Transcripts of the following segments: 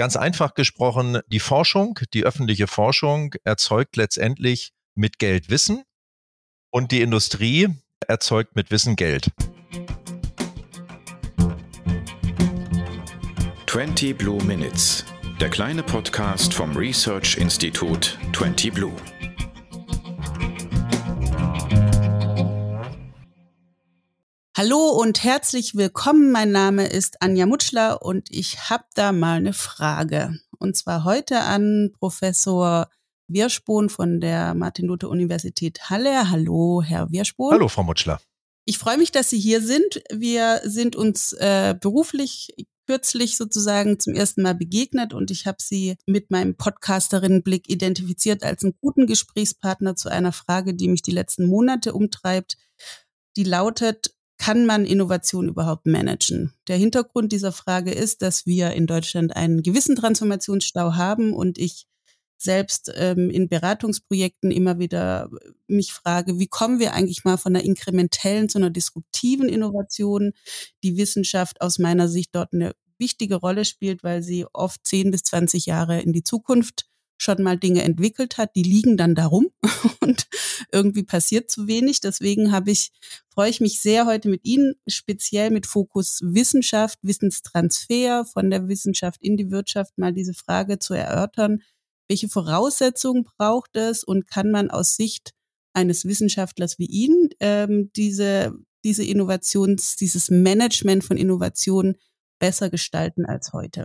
Ganz einfach gesprochen, die Forschung, die öffentliche Forschung erzeugt letztendlich mit Geld Wissen und die Industrie erzeugt mit Wissen Geld. 20 Blue Minutes, der kleine Podcast vom Research Institut 20 Blue. Hallo und herzlich willkommen. Mein Name ist Anja Mutschler und ich habe da mal eine Frage. Und zwar heute an Professor Wirschbohn von der Martin-Luther-Universität Halle. Hallo, Herr Wirschbohn. Hallo, Frau Mutschler. Ich freue mich, dass Sie hier sind. Wir sind uns beruflich kürzlich sozusagen zum ersten Mal begegnet und ich habe Sie mit meinem Podcasterinnenblick identifiziert als einen guten Gesprächspartner zu einer Frage, die mich die letzten Monate umtreibt. Die lautet: Kann man Innovation überhaupt managen? Der Hintergrund dieser Frage ist, dass wir in Deutschland einen gewissen Transformationsstau haben und ich selbst in Beratungsprojekten immer wieder mich frage, wie kommen wir eigentlich mal von einer inkrementellen zu einer disruptiven Innovation? Die Wissenschaft aus meiner Sicht dort eine wichtige Rolle spielt, weil sie oft 10 bis 20 Jahre in die Zukunft schon mal Dinge entwickelt hat, die liegen dann darum und irgendwie passiert zu wenig. Deswegen freue ich mich sehr, heute mit Ihnen speziell mit Fokus Wissenschaft, Wissenstransfer von der Wissenschaft in die Wirtschaft mal diese Frage zu erörtern. Welche Voraussetzungen braucht es und kann man aus Sicht eines Wissenschaftlers wie Ihnen dieses Management von Innovationen besser gestalten als heute?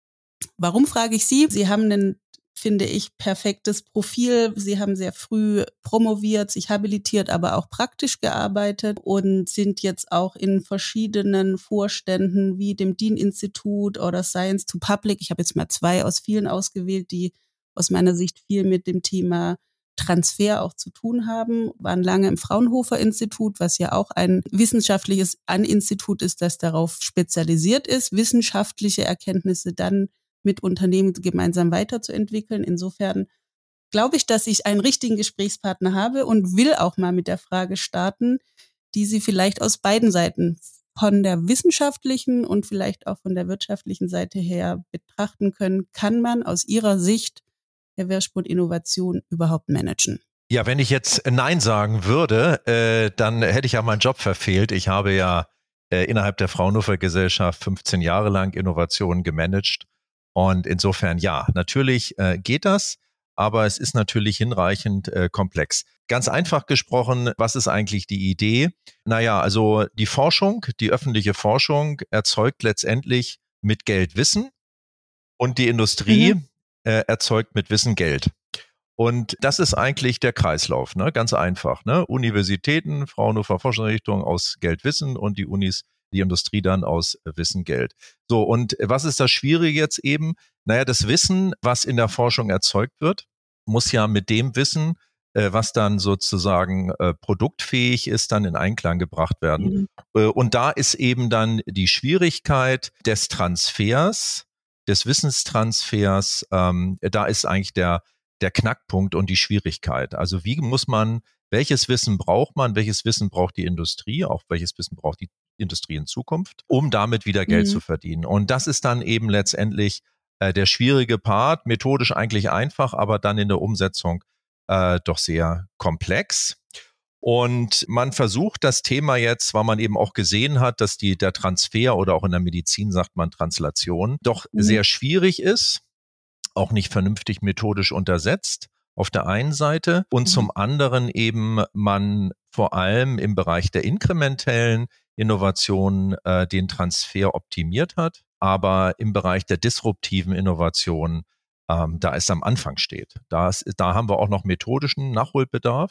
Warum frage ich Sie? Sie haben ein, finde ich, perfektes Profil. Sie haben sehr früh promoviert, sich habilitiert, aber auch praktisch gearbeitet und sind jetzt auch in verschiedenen Vorständen wie dem Dean-Institut oder Science to Public. Ich habe jetzt mal 2 aus vielen ausgewählt, die aus meiner Sicht viel mit dem Thema Transfer auch zu tun haben, waren lange im Fraunhofer-Institut, was ja auch ein wissenschaftliches Institut ist, das darauf spezialisiert ist, wissenschaftliche Erkenntnisse dann mit Unternehmen gemeinsam weiterzuentwickeln. Insofern glaube ich, dass ich einen richtigen Gesprächspartner habe und will auch mal mit der Frage starten, die Sie vielleicht aus beiden Seiten, von der wissenschaftlichen und vielleicht auch von der wirtschaftlichen Seite her betrachten können. Kann man aus Ihrer Sicht, Herr Wirschbohn, Innovation überhaupt managen? Ja, wenn ich jetzt Nein sagen würde, dann hätte ich ja meinen Job verfehlt. Ich habe ja innerhalb der Fraunhofer Gesellschaft 15 Jahre lang Innovationen gemanagt. Und insofern, ja, natürlich geht das, aber es ist natürlich hinreichend komplex. Ganz einfach gesprochen, was ist eigentlich die Idee? Naja, also die Forschung, die öffentliche Forschung erzeugt letztendlich mit Geld Wissen und die Industrie erzeugt mit Wissen Geld. Und das ist eigentlich der Kreislauf, ne? Ganz einfach, ne? Universitäten, Fraunhofer Forschungseinrichtungen aus Geld Wissen und die Unis, die Industrie dann aus Wissen Geld. So, und was ist das Schwierige jetzt eben? Naja, das Wissen, was in der Forschung erzeugt wird, muss ja mit dem Wissen, was dann sozusagen produktfähig ist, dann in Einklang gebracht werden. Und da ist eben dann die Schwierigkeit des Transfers, des Wissenstransfers, da ist eigentlich der Knackpunkt und die Schwierigkeit. Also welches Wissen braucht man, welches Wissen braucht die Industrie, auch welches Wissen braucht die Industrie in Zukunft, um damit wieder Geld zu verdienen. Und das ist dann eben letztendlich der schwierige Part, methodisch eigentlich einfach, aber dann in der Umsetzung doch sehr komplex. Und man versucht das Thema jetzt, weil man eben auch gesehen hat, dass der Transfer oder auch in der Medizin sagt man Translation, doch sehr schwierig ist, auch nicht vernünftig methodisch untersetzt auf der einen Seite und zum anderen eben man vor allem im Bereich der inkrementellen Innovation den Transfer optimiert hat, aber im Bereich der disruptiven Innovation da es am Anfang steht. Da haben wir auch noch methodischen Nachholbedarf.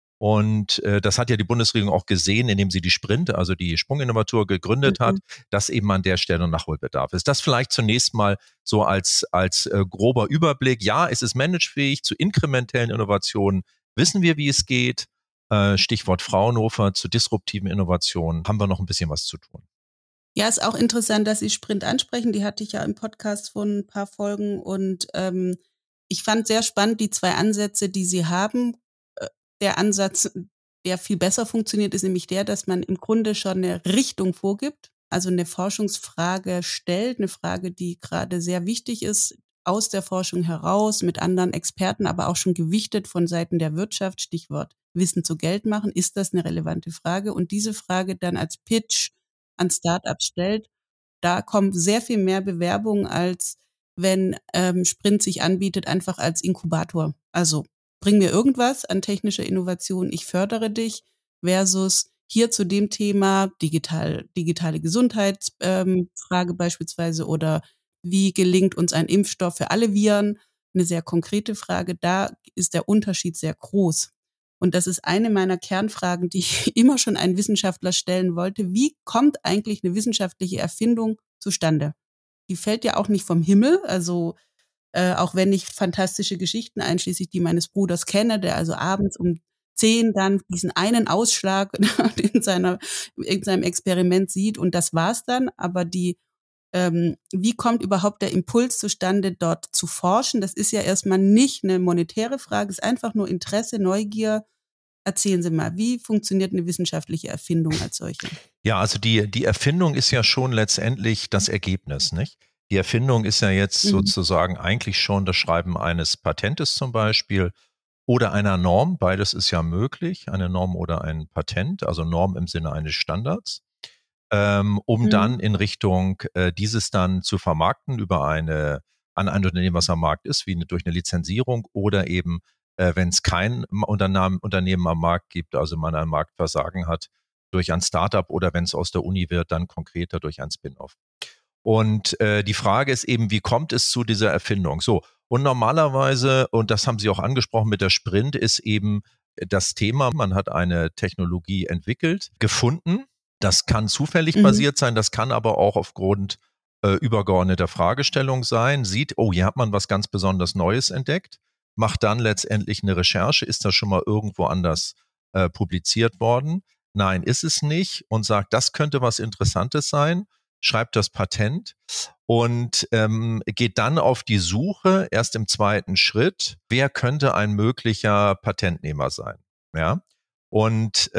Und das hat ja die Bundesregierung auch gesehen, indem sie die Sprint, also die Sprunginnovatur gegründet hat, dass eben an der Stelle Nachholbedarf ist. Das vielleicht zunächst mal so als grober Überblick. Ja, es ist managefähig. Zu inkrementellen Innovationen wissen wir, wie es geht. Stichwort Fraunhofer, zu disruptiven Innovationen haben wir noch ein bisschen was zu tun. Ja, ist auch interessant, dass Sie Sprint ansprechen. Die hatte ich ja im Podcast vor ein paar Folgen und ich fand sehr spannend die 2 Ansätze, die Sie haben. Der Ansatz, der viel besser funktioniert, ist nämlich der, dass man im Grunde schon eine Richtung vorgibt. also eine Forschungsfrage stellt, eine Frage, die gerade sehr wichtig ist, aus der Forschung heraus, mit anderen Experten, aber auch schon gewichtet von Seiten der Wirtschaft, Stichwort Wissen zu Geld machen, ist das eine relevante Frage? Und diese Frage dann als Pitch an Startups stellt, da kommen sehr viel mehr Bewerbungen, als wenn Sprint sich anbietet, einfach als Inkubator. Also bring mir irgendwas an technischer Innovation, ich fördere dich, versus hier zu dem Thema digitale Gesundheitsfrage beispielsweise oder wie gelingt uns ein Impfstoff für alle Viren? Eine sehr konkrete Frage. Da ist der Unterschied sehr groß. Und das ist eine meiner Kernfragen, die ich immer schon einen Wissenschaftler stellen wollte. Wie kommt eigentlich eine wissenschaftliche Erfindung zustande? Die fällt ja auch nicht vom Himmel. Also auch wenn ich fantastische Geschichten, einschließlich die meines Bruders kenne, der also abends um 10 dann diesen einen Ausschlag in seinem Experiment sieht und das war's dann. Aber wie kommt überhaupt der Impuls zustande, dort zu forschen? Das ist ja erstmal nicht eine monetäre Frage, ist einfach nur Interesse, Neugier. Erzählen Sie mal, wie funktioniert eine wissenschaftliche Erfindung als solche? Ja, also die Erfindung ist ja schon letztendlich das Ergebnis, nicht? Die Erfindung ist ja jetzt sozusagen eigentlich schon das Schreiben eines Patentes zum Beispiel oder einer Norm. Beides ist ja möglich, eine Norm oder ein Patent, also Norm im Sinne eines Standards, um dann in Richtung dieses dann zu vermarkten an ein Unternehmen, was am Markt ist, durch eine Lizenzierung oder eben, wenn es kein Unternehmen am Markt gibt, also man ein Marktversagen hat, durch ein Startup oder wenn es aus der Uni wird, dann konkreter durch ein Spin-off. Und die Frage ist eben, wie kommt es zu dieser Erfindung? So, und normalerweise, und das haben Sie auch angesprochen mit der Sprint, ist eben das Thema, man hat eine Technologie entwickelt, gefunden. Das kann zufällig basiert sein, das kann aber auch aufgrund übergeordneter Fragestellung sein, sieht, oh, hier hat man was ganz besonders Neues entdeckt, macht dann letztendlich eine Recherche, ist das schon mal irgendwo anders publiziert worden? Nein, ist es nicht und sagt, das könnte was Interessantes sein, schreibt das Patent und geht dann auf die Suche, erst im zweiten Schritt, wer könnte ein möglicher Patentnehmer sein. Ja? Und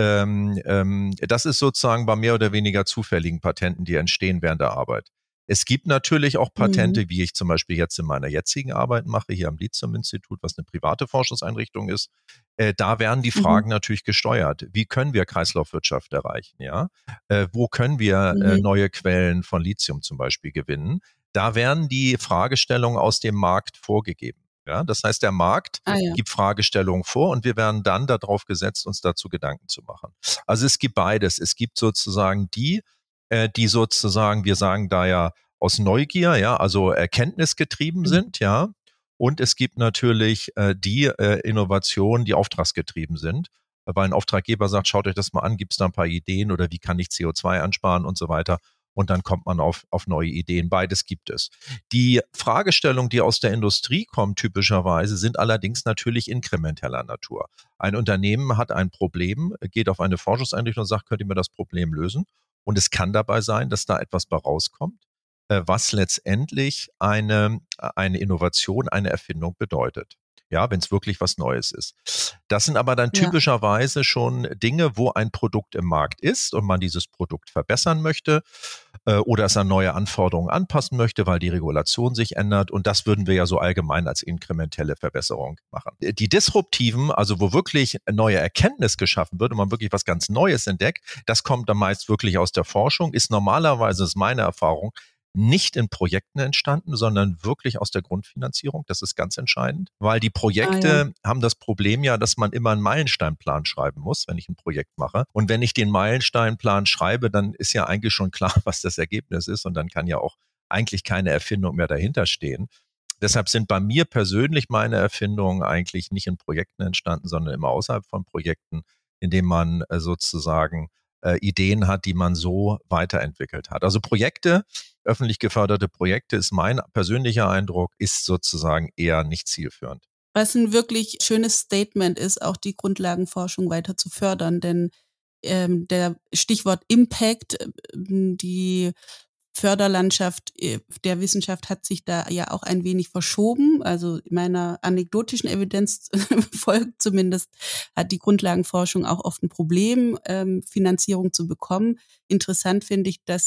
das ist sozusagen bei mehr oder weniger zufälligen Patenten, die entstehen während der Arbeit. Es gibt natürlich auch Patente, wie ich zum Beispiel jetzt in meiner jetzigen Arbeit mache, hier am Lithium-Institut, was eine private Forschungseinrichtung ist. Da werden die Fragen natürlich gesteuert. Wie können wir Kreislaufwirtschaft erreichen? Ja? Wo können wir neue Quellen von Lithium zum Beispiel gewinnen? Da werden die Fragestellungen aus dem Markt vorgegeben. Ja? Das heißt, der Markt gibt Fragestellungen vor und wir werden dann darauf gesetzt, uns dazu Gedanken zu machen. Also es gibt beides. Es gibt sozusagen die sozusagen, wir sagen da ja aus Neugier, ja, also erkenntnisgetrieben sind, ja. Und es gibt natürlich die Innovationen, die auftragsgetrieben sind. Weil ein Auftraggeber sagt, schaut euch das mal an, gibt es da ein paar Ideen oder wie kann ich CO2 ansparen und so weiter. Und dann kommt man auf neue Ideen. Beides gibt es. Die Fragestellungen, die aus der Industrie kommen, typischerweise, sind allerdings natürlich inkrementeller Natur. Ein Unternehmen hat ein Problem, geht auf eine Forschungseinrichtung und sagt, könnt ihr mir das Problem lösen? Und es kann dabei sein, dass da etwas bei rauskommt, was letztendlich eine Innovation, eine Erfindung bedeutet. Ja, wenn es wirklich was Neues ist. Das sind aber dann typischerweise schon Dinge, wo ein Produkt im Markt ist und man dieses Produkt verbessern möchte oder es an neue Anforderungen anpassen möchte, weil die Regulation sich ändert. Und das würden wir ja so allgemein als inkrementelle Verbesserung machen. Die disruptiven, also wo wirklich neue Erkenntnis geschaffen wird und man wirklich was ganz Neues entdeckt, das kommt dann meist wirklich aus der Forschung, ist normalerweise, ist meine Erfahrung, nicht in Projekten entstanden, sondern wirklich aus der Grundfinanzierung. Das ist ganz entscheidend, weil die Projekte haben das Problem ja, dass man immer einen Meilensteinplan schreiben muss, wenn ich ein Projekt mache. Und wenn ich den Meilensteinplan schreibe, dann ist ja eigentlich schon klar, was das Ergebnis ist und dann kann ja auch eigentlich keine Erfindung mehr dahinter stehen. Deshalb sind bei mir persönlich meine Erfindungen eigentlich nicht in Projekten entstanden, sondern immer außerhalb von Projekten, indem man sozusagen Ideen hat, die man so weiterentwickelt hat. Also Projekte, öffentlich geförderte Projekte, ist mein persönlicher Eindruck, ist sozusagen eher nicht zielführend. Was ein wirklich schönes Statement ist, auch die Grundlagenforschung weiter zu fördern, denn der Stichwort Impact, die Förderlandschaft der Wissenschaft hat sich da ja auch ein wenig verschoben. Also meiner anekdotischen Evidenz folgt zumindest, hat die Grundlagenforschung auch oft ein Problem, Finanzierung zu bekommen. Interessant finde ich, dass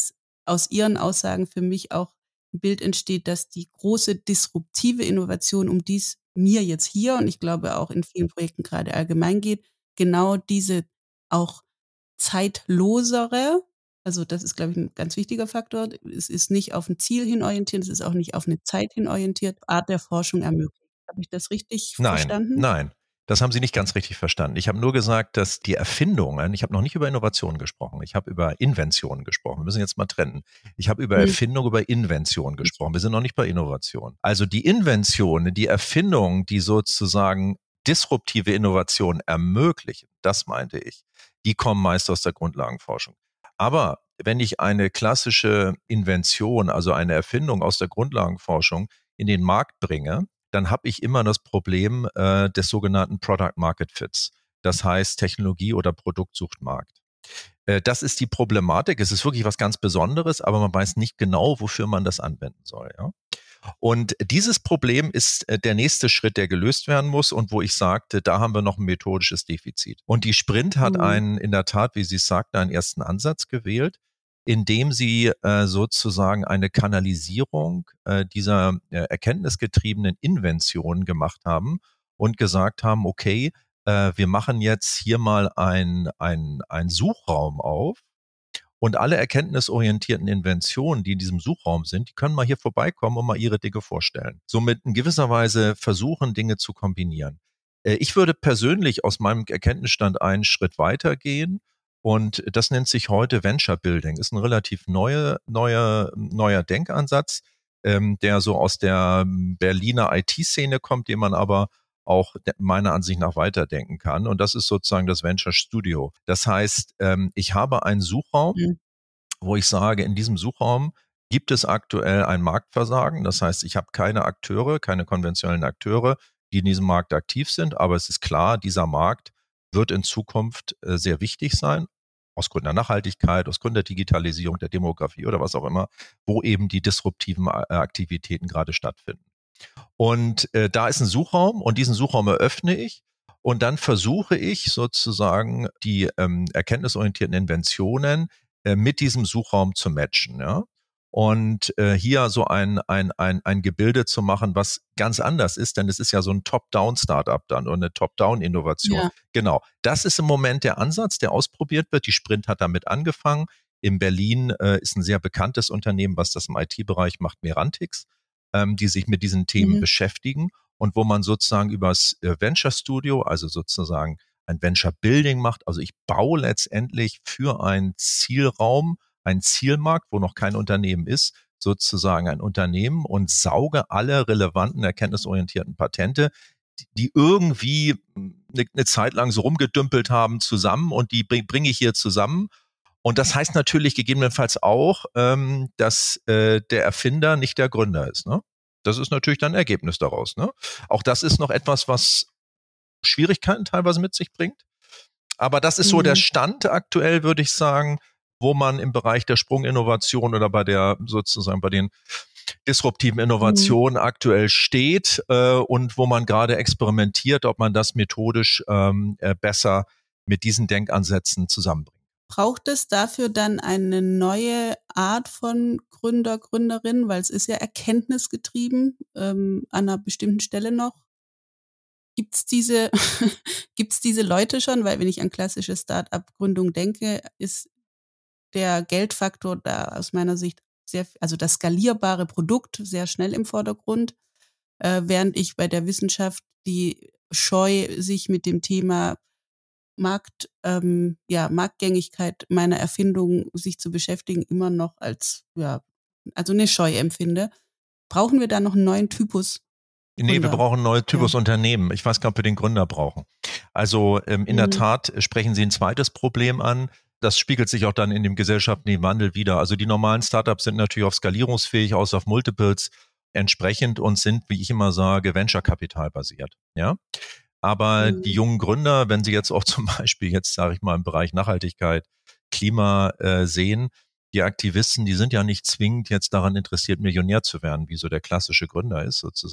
aus Ihren Aussagen für mich auch ein Bild entsteht, dass die große disruptive Innovation, um die es mir jetzt hier und ich glaube auch in vielen Projekten gerade allgemein geht, genau diese auch zeitlosere, also das ist, glaube ich, ein ganz wichtiger Faktor. Es ist nicht auf ein Ziel hin orientiert, es ist auch nicht auf eine Zeit hin orientiert, Art der Forschung ermöglicht. Habe ich das richtig Nein, verstanden? nein. Das haben Sie nicht ganz richtig verstanden. Ich habe nur gesagt, dass die Erfindungen, ich habe noch nicht über Innovationen gesprochen, ich habe über Inventionen gesprochen. Wir müssen jetzt mal trennen. Ich habe über Mhm. Erfindung, über Invention gesprochen. Wir sind noch nicht bei Innovation. Also die Invention, die Erfindung, die sozusagen disruptive Innovation ermöglichen, das meinte ich, die kommen meist aus der Grundlagenforschung. Aber wenn ich eine klassische Invention, also eine Erfindung aus der Grundlagenforschung in den Markt bringe, dann habe ich immer das Problem des sogenannten Product Market Fits. Das heißt, Technologie oder Produkt sucht Markt. Das ist die Problematik. Es ist wirklich was ganz Besonderes, aber man weiß nicht genau, wofür man das anwenden soll. Ja? Und dieses Problem ist der nächste Schritt, der gelöst werden muss und wo ich sagte, da haben wir noch ein methodisches Defizit. Und die Sprint hat Mhm. in der Tat, wie Sie es sagten, einen ersten Ansatz gewählt, indem sie sozusagen eine Kanalisierung dieser erkenntnisgetriebenen Inventionen gemacht haben und gesagt haben, okay, wir machen jetzt hier mal ein Suchraum auf und alle erkenntnisorientierten Inventionen, die in diesem Suchraum sind, die können mal hier vorbeikommen und mal ihre Dinge vorstellen. Somit in gewisser Weise versuchen, Dinge zu kombinieren. Ich würde persönlich aus meinem Erkenntnisstand einen Schritt weiter gehen und das nennt sich heute Venture Building. Ist ein relativ neuer Denkansatz, der so aus der Berliner IT-Szene kommt, den man aber auch meiner Ansicht nach weiterdenken kann. Und das ist sozusagen das Venture Studio. Das heißt, ich habe einen Suchraum, Mhm. wo ich sage, in diesem Suchraum gibt es aktuell ein Marktversagen. Das heißt, ich habe keine Akteure, keine konventionellen Akteure, die in diesem Markt aktiv sind. Aber es ist klar, dieser Markt wird in Zukunft sehr wichtig sein, aus Gründen der Nachhaltigkeit, aus Gründen der Digitalisierung, der Demografie oder was auch immer, wo eben die disruptiven Aktivitäten gerade stattfinden. Und da ist ein Suchraum und diesen Suchraum eröffne ich und dann versuche ich sozusagen die erkenntnisorientierten Inventionen mit diesem Suchraum zu matchen. Ja? Und hier so ein Gebilde zu machen, was ganz anders ist, denn es ist ja so ein Top-Down-Startup dann und eine Top-Down-Innovation. Ja. Genau, das ist im Moment der Ansatz, der ausprobiert wird. Die Sprint hat damit angefangen. In Berlin ist ein sehr bekanntes Unternehmen, was das im IT-Bereich macht, Merantix, die sich mit diesen Themen Mhm. beschäftigen und wo man sozusagen übers Venture Studio, also sozusagen ein Venture Building macht. Also ich baue letztendlich für einen Zielraum, einen Zielmarkt, wo noch kein Unternehmen ist, sozusagen ein Unternehmen und sauge alle relevanten erkenntnisorientierten Patente, die irgendwie eine Zeit lang so rumgedümpelt haben, zusammen und die bringe ich hier zusammen. Und das heißt natürlich gegebenenfalls auch, dass der Erfinder nicht der Gründer ist. Ne? Das ist natürlich dann ein Ergebnis daraus. Ne? Auch das ist noch etwas, was Schwierigkeiten teilweise mit sich bringt. Aber das ist so der Mhm. Stand aktuell, würde ich sagen, wo man im Bereich der Sprunginnovation oder bei der sozusagen bei den disruptiven Mhm. Innovationen aktuell steht und wo man gerade experimentiert, ob man das methodisch besser mit diesen Denkansätzen zusammenbringt. Braucht es dafür dann eine neue Art von Gründer, Gründerin, weil es ist ja erkenntnisgetrieben, an einer bestimmten Stelle noch? Gibt's diese gibt's diese Leute schon? Weil wenn ich an klassische Start-up-Gründung denke, ist der Geldfaktor da aus meiner Sicht also das skalierbare Produkt sehr schnell im Vordergrund, während ich bei der Wissenschaft die Scheu, sich mit dem Thema Marktgängigkeit meiner Erfindung sich zu beschäftigen, immer noch als, also eine Scheu empfinde. Brauchen wir da noch einen neuen Typus Nee, wir Gründer? brauchen ein neues Ja. Typus Unternehmen. Ich weiß gar nicht, ob wir den Gründer brauchen. Also in der Mhm. Tat sprechen Sie ein zweites Problem an. Das spiegelt sich auch dann in dem gesellschaftlichen Wandel wieder. Also die normalen Startups sind natürlich auf skalierungsfähig, aus auf Multiples entsprechend und sind, wie ich immer sage, Venture-Kapital basiert. Ja, aber die Mhm. jungen Gründer, wenn sie jetzt auch zum Beispiel jetzt, sage ich mal, im Bereich Nachhaltigkeit, Klima sehen, die Aktivisten, die sind ja nicht zwingend jetzt daran interessiert, Millionär zu werden, wie so der klassische Gründer ist sozusagen,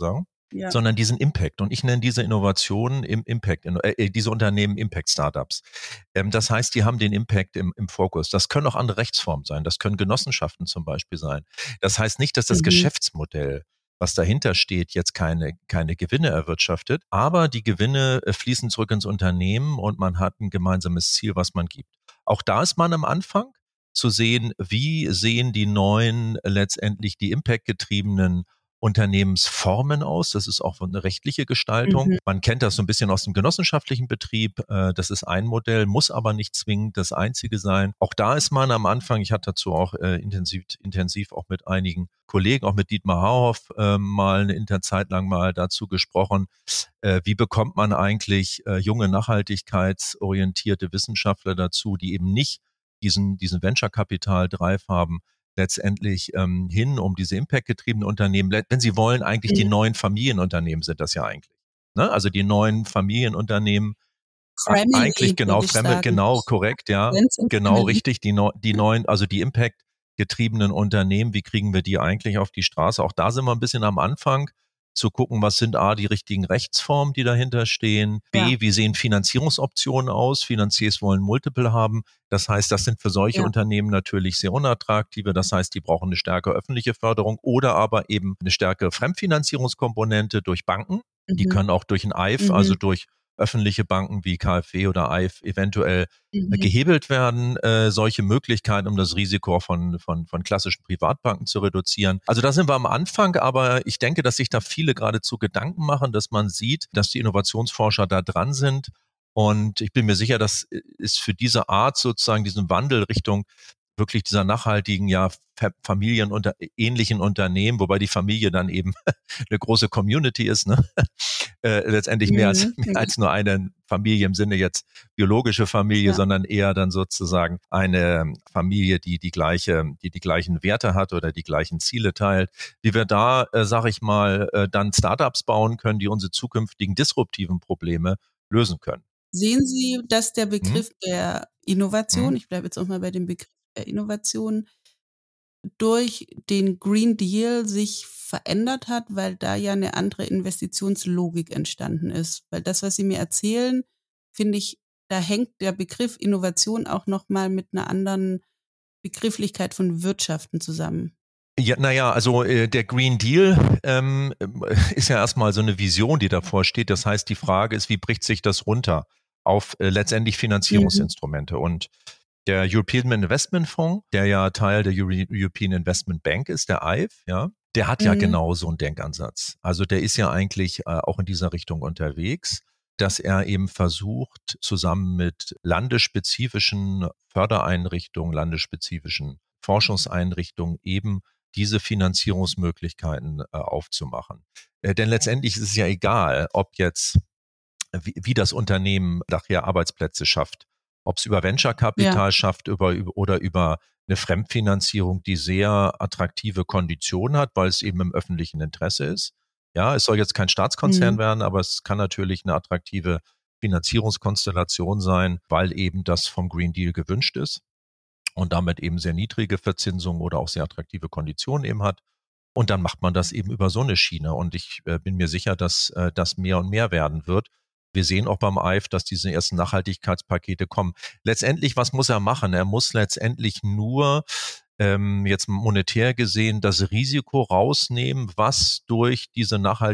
Ja. sondern diesen Impact. Und ich nenne diese Innovationen im Impact, diese Unternehmen Impact-Startups. Das heißt, die haben den Impact im Fokus. Das können auch andere Rechtsformen sein. Das können Genossenschaften zum Beispiel sein. Das heißt nicht, dass das Mhm. Geschäftsmodell, was dahinter steht, jetzt keine Gewinne erwirtschaftet, aber die Gewinne fließen zurück ins Unternehmen und man hat ein gemeinsames Ziel, was man gibt. Auch da ist man am Anfang zu sehen, wie sehen die neuen letztendlich die Impact-getriebenen Unternehmensformen aus. Das ist auch eine rechtliche Gestaltung. Mhm. Man kennt das so ein bisschen aus dem genossenschaftlichen Betrieb. Das ist ein Modell, muss aber nicht zwingend das einzige sein. Auch da ist man am Anfang, ich hatte dazu auch intensiv auch mit einigen Kollegen, auch mit Dietmar Hauhoff mal eine Zeit lang mal dazu gesprochen, wie bekommt man eigentlich junge nachhaltigkeitsorientierte Wissenschaftler dazu, die eben nicht diesen Venture-Kapital-Drive haben, letztendlich hin, um diese Impact-getriebenen Unternehmen, wenn Sie wollen, eigentlich die Mhm. neuen Familienunternehmen sind das ja eigentlich. Ne? Also die neuen Familienunternehmen, eigentlich Family, genau, würde ich sagen. genau, korrekt, ja, Friends and genau Family. richtig, die neuen, also die Impact-getriebenen Unternehmen, wie kriegen wir die eigentlich auf die Straße? Auch da sind wir ein bisschen am Anfang zu gucken, was sind A, die richtigen Rechtsformen, die dahinter stehen, Ja, B, wie sehen Finanzierungsoptionen aus? Finanziers wollen Multiple haben. Das heißt, das sind für solche ja. Unternehmen natürlich sehr unattraktive. Das heißt, die brauchen eine stärkere öffentliche Förderung oder aber eben eine stärkere Fremdfinanzierungskomponente durch Banken. Die Mhm. können auch durch ein EIF, also Mhm. durch öffentliche Banken wie KfW oder EIF eventuell Mhm. gehebelt werden, solche Möglichkeiten, um das Risiko von klassischen Privatbanken zu reduzieren. Also da sind wir am Anfang, aber ich denke, dass sich da viele geradezu Gedanken machen, dass man sieht, dass die Innovationsforscher da dran sind. Und ich bin mir sicher, das ist für diese Art sozusagen, diesen Wandel Richtung wirklich dieser nachhaltigen, ja, familienunter ähnlichen Unternehmen, wobei die Familie dann eben eine große Community ist, ne? Letztendlich Mhm. mehr als nur eine Familie im Sinne jetzt biologische Familie, Ja. sondern eher dann sozusagen eine Familie, die gleichen Werte hat oder die gleichen Ziele teilt. Wie wir da, sage ich mal, dann Startups bauen können, die unsere zukünftigen disruptiven Probleme lösen können. Sehen Sie, dass der Hm? Begriff der Hm? Innovation, ich bleibe jetzt auch mal bei dem Begriff der Innovation, durch den Green Deal sich verändert hat, weil da ja 'ne andere Investitionslogik entstanden ist? Weil das, was Sie mir erzählen, finde ich, da hängt der Begriff Innovation auch noch mal mit 'ner anderen Begrifflichkeit von Wirtschaften zusammen. Ja, naja, also der Green Deal ist ja erstmal so eine Vision, die davor steht. Das heißt, die Frage ist, wie bricht sich das runter auf letztendlich Mhm. Finanzierungsinstrumente? Und der European Investment Fonds, der ja Teil der European Investment Bank ist, der EIF, ja, der hat ja Mhm. genau so einen Denkansatz. Also der ist ja eigentlich auch in dieser Richtung unterwegs, dass er eben versucht, zusammen mit landesspezifischen Fördereinrichtungen, landesspezifischen Forschungseinrichtungen eben diese Finanzierungsmöglichkeiten aufzumachen. Denn letztendlich ist es ja egal, ob jetzt wie das Unternehmen nachher Arbeitsplätze schafft. Ob es über Ja. Venture-Kapital schafft oder über eine Fremdfinanzierung, die sehr attraktive Konditionen hat, weil es eben im öffentlichen Interesse ist. Ja, es soll jetzt kein Staatskonzern Mhm. werden, aber es kann natürlich eine attraktive Finanzierungskonstellation sein, weil eben das vom Green Deal gewünscht ist und damit eben sehr niedrige Verzinsung oder auch sehr attraktive Konditionen eben hat. Und dann macht man das eben über so eine Schiene. Und ich bin mir sicher, dass das mehr und mehr werden wird. Wir sehen auch beim EIF, dass diese ersten Nachhaltigkeitspakete kommen. Letztendlich, was muss er machen? Er muss letztendlich nur jetzt monetär gesehen das Risiko rausnehmen, was durch diese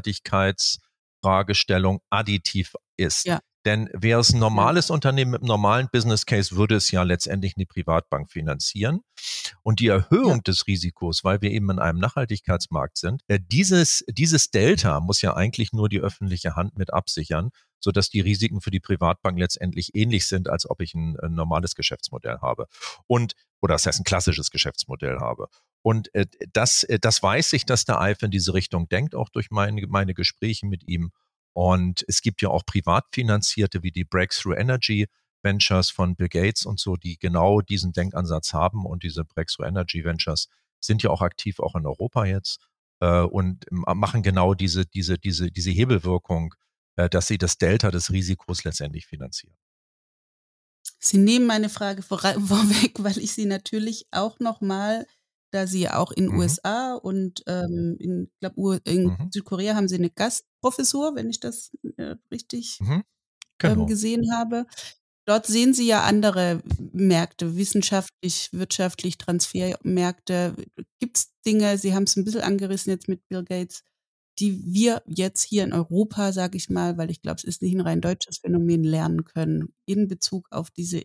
Nachhaltigkeitsfragestellung additiv ist. Ja. Denn wäre es ein Ja. normales Unternehmen mit einem normalen Business Case, würde es ja letztendlich eine Privatbank finanzieren. Und die Ja. Erhöhung des Risikos, weil wir eben in einem Nachhaltigkeitsmarkt sind, dieses Delta muss ja eigentlich nur die öffentliche Hand mit absichern, sodass die Risiken für die Privatbank letztendlich ähnlich sind, als ob ich ein normales Geschäftsmodell habe. Oder das heißt ein klassisches Geschäftsmodell habe. Und das weiß ich, dass der EIF in diese Richtung denkt, auch durch meine Gespräche mit ihm. Und es gibt ja auch privatfinanzierte wie die Breakthrough Energy Ventures von Bill Gates und so, die genau diesen Denkansatz haben. Und diese Breakthrough Energy Ventures sind ja auch aktiv, auch in Europa jetzt, und machen genau diese Hebelwirkung, dass sie das Delta des Risikos letztendlich finanzieren. Sie nehmen meine Frage vorweg, weil ich sie natürlich auch noch mal da Sie ja auch in Mhm. USA und in Mhm. Südkorea haben Sie eine Gastprofessur, wenn ich das richtig Mhm. Genau. gesehen habe. Dort sehen Sie ja andere Märkte, wissenschaftlich, wirtschaftlich, Transfermärkte. Gibt's Dinge, Sie haben es ein bisschen angerissen jetzt mit Bill Gates, die wir jetzt hier in Europa, sage ich mal, weil ich glaube, es ist nicht ein rein deutsches Phänomen, lernen können in Bezug auf diese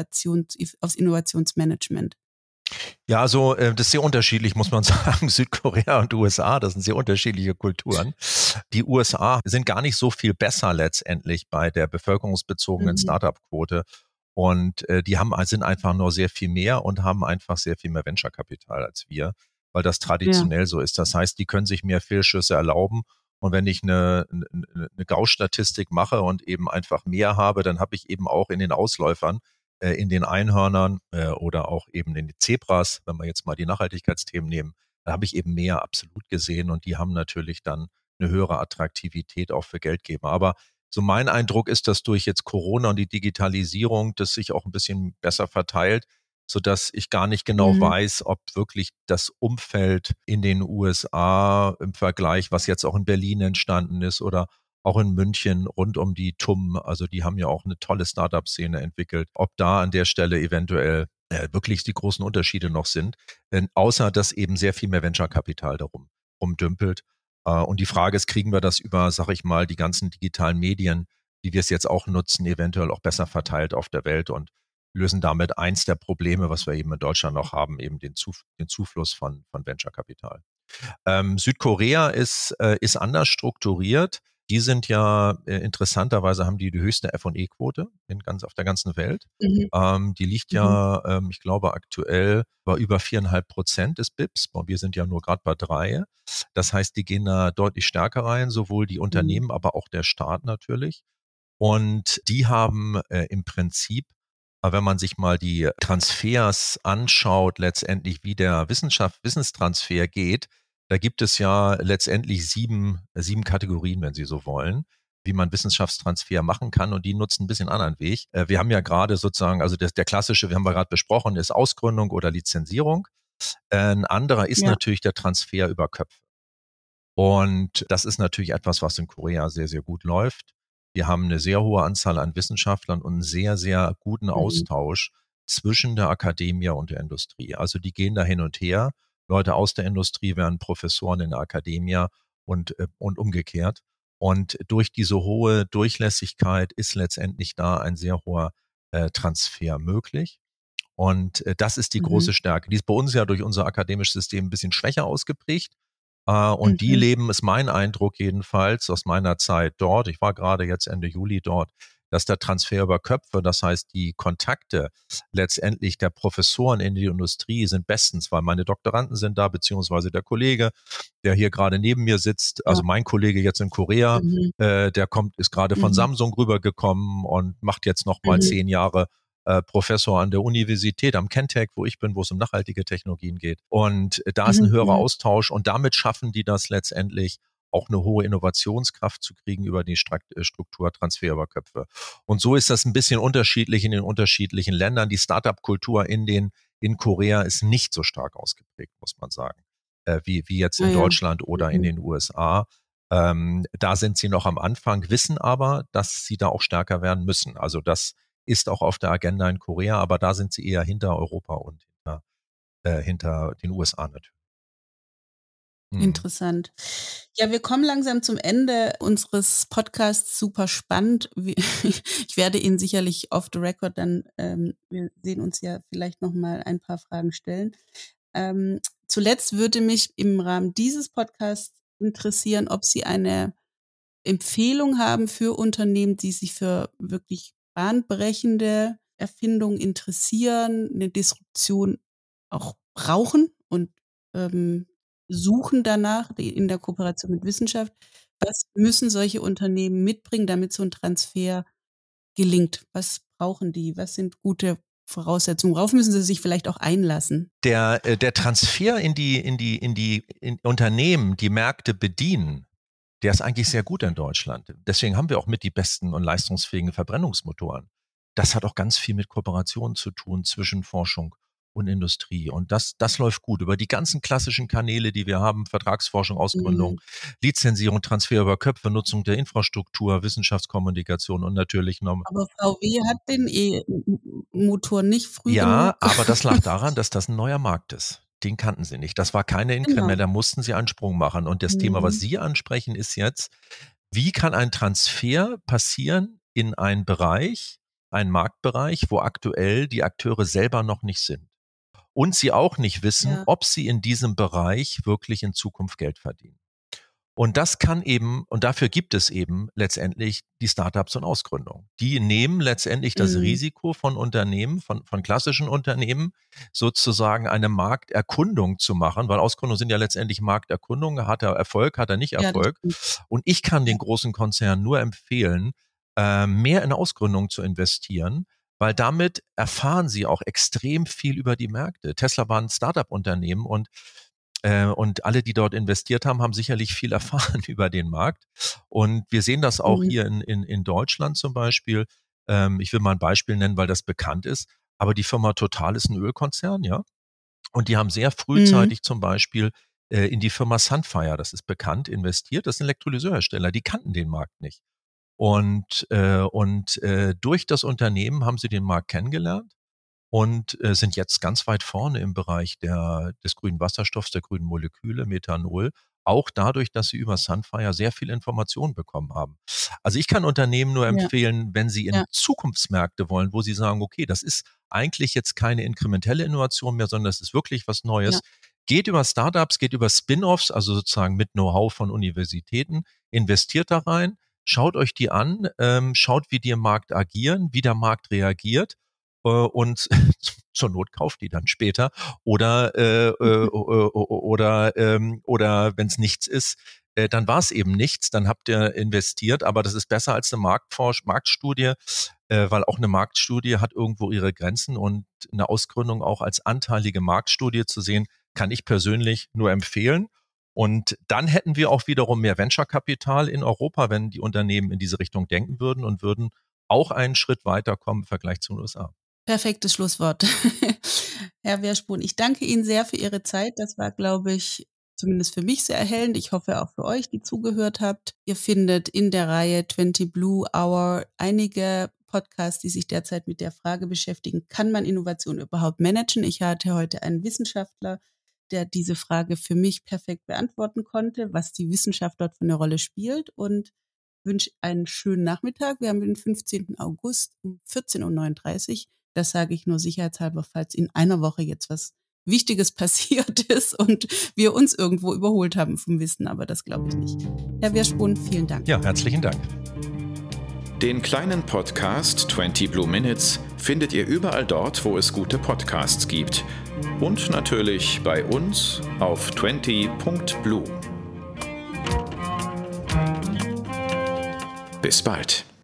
aufs Innovationsmanagement? Ja, also das ist sehr unterschiedlich, muss man sagen. Südkorea und USA, das sind sehr unterschiedliche Kulturen. Die USA sind gar nicht so viel besser letztendlich bei der bevölkerungsbezogenen Mhm. Startup-Quote. Und sind einfach nur sehr viel mehr und haben einfach sehr viel mehr Venture-Kapital als wir, weil das Ja. traditionell so ist. Das heißt, die können sich mehr Fehlschüsse erlauben. Und wenn ich eine Gauss-Statistik mache und eben einfach mehr habe, dann habe ich eben auch in den Ausläufern in den Einhörnern oder auch eben in den Zebras, wenn wir jetzt mal die Nachhaltigkeitsthemen nehmen, da habe ich eben mehr absolut gesehen und die haben natürlich dann eine höhere Attraktivität auch für Geldgeber. Aber so mein Eindruck ist, dass durch jetzt Corona und die Digitalisierung das sich auch ein bisschen besser verteilt, so dass ich gar nicht genau Mhm. weiß, ob wirklich das Umfeld in den USA im Vergleich, was jetzt auch in Berlin entstanden ist oder auch in München rund um die TUM, also die haben ja auch eine tolle Startup-Szene entwickelt, ob da an der Stelle eventuell wirklich die großen Unterschiede noch sind, außer dass eben sehr viel mehr Venture-Kapital darum rumdümpelt. Und die Frage ist, kriegen wir das über, sag ich mal, die ganzen digitalen Medien, wie wir es jetzt auch nutzen, eventuell auch besser verteilt auf der Welt und lösen damit eins der Probleme, was wir eben in Deutschland noch haben, eben den Zufluss von Venture-Kapital. Südkorea ist anders strukturiert. Die sind ja interessanterweise haben die höchste F&E-Quote auf der ganzen Welt. Mhm. Die liegt Mhm. ja, ich glaube, aktuell bei über 4,5% des BIPs. Und wir sind ja nur gerade bei 3. Das heißt, die gehen da deutlich stärker rein, sowohl die Mhm. Unternehmen, aber auch der Staat natürlich. Und die haben im Prinzip, wenn man sich mal die Transfers anschaut, letztendlich wie der Wissenstransfer geht, da gibt es ja letztendlich sieben Kategorien, wenn Sie so wollen, wie man Wissenschaftstransfer machen kann und die nutzen ein bisschen anderen Weg. Wir haben ja gerade sozusagen, also der klassische, wir haben wir gerade besprochen, ist Ausgründung oder Lizenzierung. Ein anderer ist Ja. natürlich der Transfer über Köpfe. Und das ist natürlich etwas, was in Korea sehr, sehr gut läuft. Wir haben eine sehr hohe Anzahl an Wissenschaftlern und einen sehr, sehr guten Mhm. Austausch zwischen der Akademie und der Industrie. Also die gehen da hin und her. Leute aus der Industrie werden Professoren in der Akademie und umgekehrt. Und durch diese hohe Durchlässigkeit ist letztendlich da ein sehr hoher Transfer möglich. Und das ist die Mhm. große Stärke. Die ist bei uns ja durch unser akademisches System ein bisschen schwächer ausgeprägt. Und die Mhm. leben, ist mein Eindruck jedenfalls aus meiner Zeit dort, ich war gerade jetzt Ende Juli dort, dass der Transfer über Köpfe, das heißt die Kontakte letztendlich der Professoren in die Industrie sind bestens, weil meine Doktoranden sind da, beziehungsweise der Kollege, der hier gerade neben mir sitzt, Ja. also mein Kollege jetzt in Korea, Mhm. ist gerade von Mhm. Samsung rübergekommen und macht jetzt noch mal Mhm. 10 Jahre Professor an der Universität am Kentech, wo ich bin, wo es um nachhaltige Technologien geht. Und da ist ein Mhm. höherer Mhm. Austausch und damit schaffen die das letztendlich auch eine hohe Innovationskraft zu kriegen über die Strukturtransfer über Köpfe. Und so ist das ein bisschen unterschiedlich in den unterschiedlichen Ländern. Die Startup-Kultur in Korea ist nicht so stark ausgeprägt, muss man sagen, wie jetzt Ah in ja. Deutschland oder in Mhm. den USA. Da sind sie noch am Anfang, wissen aber, dass sie da auch stärker werden müssen. Also das ist auch auf der Agenda in Korea, aber da sind sie eher hinter Europa und hinter den USA natürlich. Mhm. Interessant. Ja, wir kommen langsam zum Ende unseres Podcasts. Super spannend. Ich werde Ihnen sicherlich off the record dann, wir sehen uns ja vielleicht noch mal ein paar Fragen stellen. Zuletzt würde mich im Rahmen dieses Podcasts interessieren, ob Sie eine Empfehlung haben für Unternehmen, die sich für wirklich bahnbrechende Erfindungen interessieren, eine Disruption auch brauchen und, ähm, suchen danach in der Kooperation mit Wissenschaft. Was müssen solche Unternehmen mitbringen, damit so 'n Transfer gelingt? Was brauchen die? Was sind gute Voraussetzungen? Worauf müssen sie sich vielleicht auch einlassen? Der Transfer in Unternehmen, die Märkte bedienen, der ist eigentlich sehr gut in Deutschland. Deswegen haben wir auch mit die besten und leistungsfähigen Verbrennungsmotoren. Das hat auch ganz viel mit Kooperation zu tun zwischen Forschung und Industrie. Und das läuft gut über die ganzen klassischen Kanäle, die wir haben: Vertragsforschung, Ausgründung, Lizenzierung, Transfer über Köpfe, Nutzung der Infrastruktur, Wissenschaftskommunikation und natürlich noch. Aber VW hat den E-Motor nicht früh Ja, genug. aber das lag daran, dass das ein neuer Markt ist. Den kannten sie nicht. Das war keine Inkremente, Genau. da mussten sie einen Sprung machen. Und das Thema, was Sie ansprechen, ist jetzt: Wie kann ein Transfer passieren in einen Bereich, einen Marktbereich, wo aktuell die Akteure selber noch nicht sind und sie auch nicht wissen, Ja. ob sie in diesem Bereich wirklich in Zukunft Geld verdienen. Und das kann eben, und dafür gibt es eben letztendlich die Startups und Ausgründungen. Die nehmen letztendlich das Risiko von Unternehmen, von klassischen Unternehmen, sozusagen eine Markterkundung zu machen, weil Ausgründungen sind ja letztendlich Markterkundungen. Hat er Erfolg, hat er nicht Ja, das Erfolg? stimmt. Und ich kann den großen Konzernen nur empfehlen, mehr in Ausgründung zu investieren, weil damit erfahren sie auch extrem viel über die Märkte. Tesla war ein Startup-Unternehmen und alle, die dort investiert haben, haben sicherlich viel erfahren über den Markt. Und wir sehen das auch hier in Deutschland zum Beispiel. Ich will mal ein Beispiel nennen, weil das bekannt ist. Aber die Firma Total ist ein Ölkonzern, ja. Und die haben sehr frühzeitig zum Beispiel in die Firma Sunfire, das ist bekannt, investiert. Das ist ein Elektrolyseurhersteller. Die kannten den Markt nicht. Und durch das Unternehmen haben sie den Markt kennengelernt und sind jetzt ganz weit vorne im Bereich des grünen Wasserstoffs, der grünen Moleküle, Methanol, auch dadurch, dass sie über Sunfire sehr viel Information bekommen haben. Also ich kann Unternehmen nur empfehlen, wenn sie in Zukunftsmärkte wollen, wo sie sagen, okay, das ist eigentlich jetzt keine inkrementelle Innovation mehr, sondern das ist wirklich was Neues. Geht über Startups, geht über Spin-offs, also sozusagen mit Know-how von Universitäten, investiert da rein, schaut euch die an, schaut, wie die im Markt agieren, wie der Markt reagiert, und zur Not kauft die dann später oder wenn es nichts ist, dann war es eben nichts, dann habt ihr investiert, aber das ist besser als eine Marktstudie, weil auch eine Marktstudie hat irgendwo ihre Grenzen und eine Ausgründung auch als anteilige Marktstudie zu sehen, kann ich persönlich nur empfehlen. Und dann hätten wir auch wiederum mehr Venture-Kapital in Europa, wenn die Unternehmen in diese Richtung denken würden und würden auch einen Schritt weiterkommen im Vergleich zu den USA. Perfektes Schlusswort. Herr Werspun, ich danke Ihnen sehr für Ihre Zeit. Das war, glaube ich, zumindest für mich sehr erhellend. Ich hoffe auch für euch, die zugehört habt. Ihr findet in der Reihe 20 Blue Hour einige Podcasts, die sich derzeit mit der Frage beschäftigen, kann man Innovation überhaupt managen? Ich hatte heute einen Wissenschaftler, der diese Frage für mich perfekt beantworten konnte, was die Wissenschaft dort für eine Rolle spielt, und wünsche einen schönen Nachmittag. Wir haben den 15. August um 14.39 Uhr. Das sage ich nur sicherheitshalber, falls in einer Woche jetzt was Wichtiges passiert ist und wir uns irgendwo überholt haben vom Wissen, aber das glaube ich nicht. Herr Werspun, vielen Dank. Ja, herzlichen Dank. Den kleinen Podcast 20 Blue Minutes findet ihr überall dort, wo es gute Podcasts gibt. Und natürlich bei uns auf 20.blue. Bis bald.